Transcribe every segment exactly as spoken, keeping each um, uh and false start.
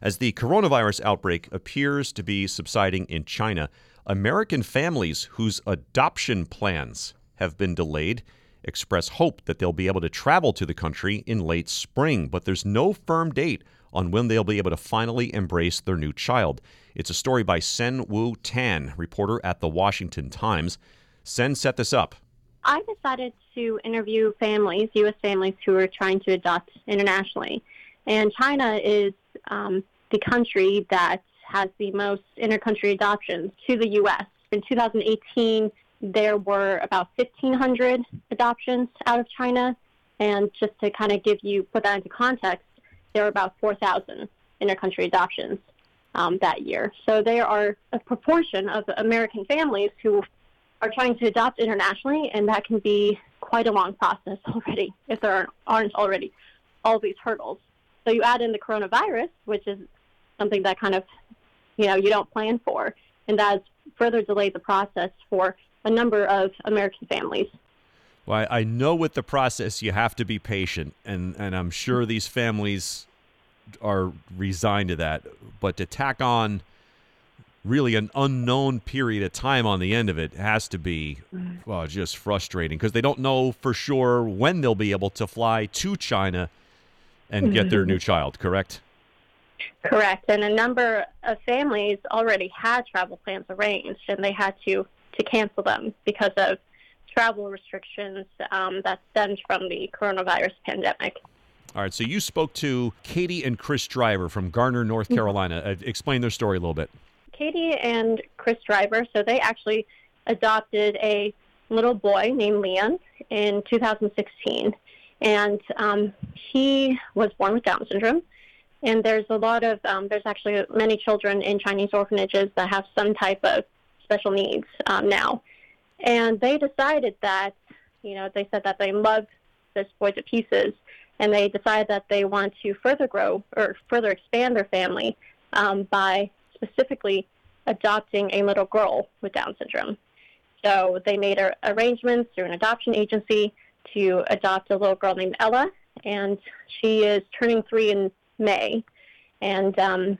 As the coronavirus outbreak appears to be subsiding in China, American families whose adoption plans have been delayed express hope that they'll be able to travel to the country in late spring, but there's no firm date on when they'll be able to finally embrace their new child. It's a story by Sen-Woo Tan, reporter at The Washington Times. Sen set this up. I decided to interview families, U S families who are trying to adopt internationally. And China is um, the country that has the most inter-country adoptions to the U S. In two thousand eighteen, there were about fifteen hundred adoptions out of China. And just to kind of give you, put that into context, there were about four thousand inter-country adoptions um, that year. So there are a proportion of American families who are trying to adopt internationally, and that can be quite a long process already if there aren't, aren't already all these hurdles. So you add in the coronavirus, which is something that kind of, you know, you don't plan for, and that has further delayed the process for a number of American families. Well, I know with the process you have to be patient, and, and I'm sure these families are resigned to that. But to tack on really an unknown period of time on the end of it has to be, well, just frustrating because they don't know for sure when they'll be able to fly to China and get their new child, correct? Correct. And a number of families already had travel plans arranged, and they had to, to cancel them because of travel restrictions um, that stemmed from the coronavirus pandemic. All right, so you spoke to Katie and Chris Driver from Garner, North Carolina. Uh, explain their story a little bit. Katie and Chris Driver, so they actually adopted a little boy named Leon in two thousand sixteen. And um, he was born with Down syndrome. And there's a lot of, um, there's actually many children in Chinese orphanages that have some type of special needs um, now. And they decided that, you know, they said that they love this boy to pieces, and they decided that they want to further grow or further expand their family um, by specifically adopting a little girl with Down syndrome. So they made ar- arrangements through an adoption agency to adopt a little girl named Ella, and she is turning three in May, and um,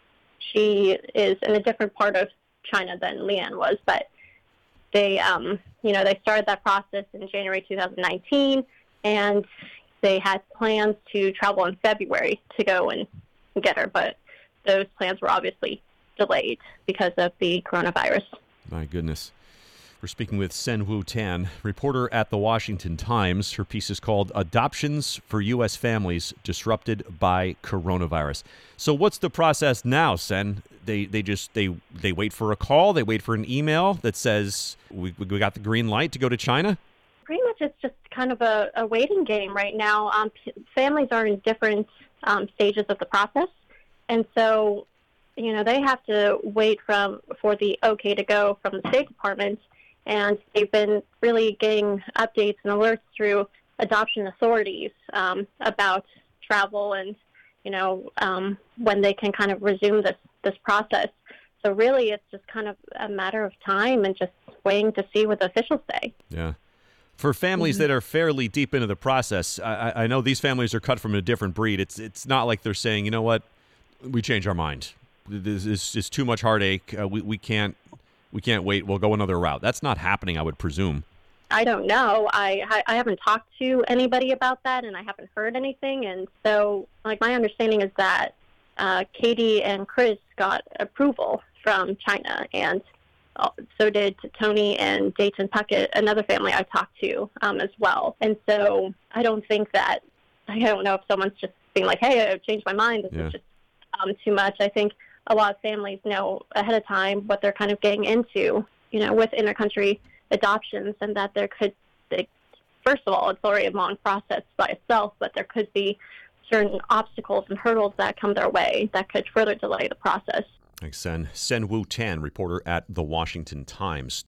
she is in a different part of China than Leanne was, but they, um, you know, they started that process in January two thousand nineteen, and they had plans to travel in February to go and get her, but those plans were obviously delayed because of the coronavirus. My goodness. We're speaking with Sen-Woo Tan, reporter at The Washington Times. Her piece is called Adoptions for U S Families Disrupted by Coronavirus. So what's the process now, Sen? They they just they they wait for a call, they wait for an email that says we we got the green light to go to China? Pretty much it's just kind of a, a waiting game right now. Um, p- families are in different um, stages of the process, and so you know they have to wait from for the okay to go from the State Department. And they've been really getting updates and alerts through adoption authorities um, about travel and, you know, um, when they can kind of resume this, this process. So really it's just kind of a matter of time and just waiting to see what the officials say. Yeah. For families mm-hmm. that are fairly deep into the process, I, I know these families are cut from a different breed. It's it's not like they're saying, you know what, we change our mind. This is, is too much heartache. Uh, we, we can't. We can't wait. We'll go another route. That's not happening, I would presume. I don't know. I I haven't talked to anybody about that, and I haven't heard anything. And so, like, my understanding is that uh, Katie and Chris got approval from China, and so did Tony and Dayton Puckett, another family I talked to um, as well. And so I don't think that, I don't know if someone's just being like, hey, I've changed my mind. This yeah. is just um, too much. I think a lot of families know ahead of time what they're kind of getting into, you know, with intercountry adoptions, and that there could, they, first of all, it's already a long process by itself, but there could be certain obstacles and hurdles that come their way that could further delay the process. Thanks, Sen. Sen-Woo Tan, reporter at The Washington Times.